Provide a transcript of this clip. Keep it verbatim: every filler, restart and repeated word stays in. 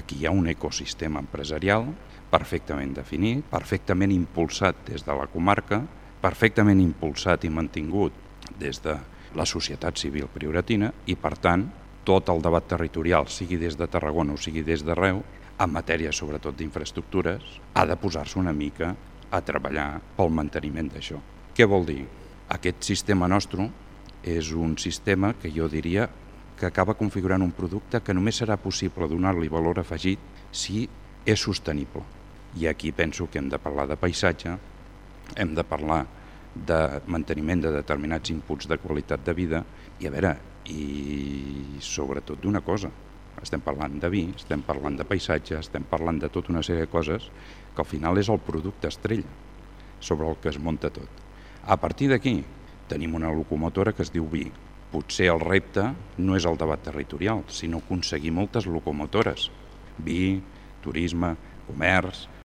Aquí hi ha un ecosistema empresarial perfectament definit, perfectament impulsat des de la comarca, perfectament impulsat i mantingut des de la societat civil prioratina i, per tant, tot el debat territorial, sigui des de Tarragona o sigui des d'arreu, en matèria sobretot d'infraestructures, ha de posar-se una mica a treballar pel manteniment d'això. Què vol dir? Aquest sistema nostre és un sistema que jo diria que acaba configurant un producte que només serà possible donar-li valor afegit si és sostenible. I aquí penso que hem de parlar de paisatge, hem de parlar de manteniment de determinats inputs de qualitat de vida i, a veure, i sobretot d'una cosa. Estem parlant de vi, estem parlant de paisatge, estem parlant de tota una sèrie de coses que al final és el producte estrella sobre el que es munta tot. A partir d'aquí tenim una locomotora que es diu vi. Potser el repte no és el debat territorial, sinó aconseguir moltes locomotores. Vi, turisme, comerç,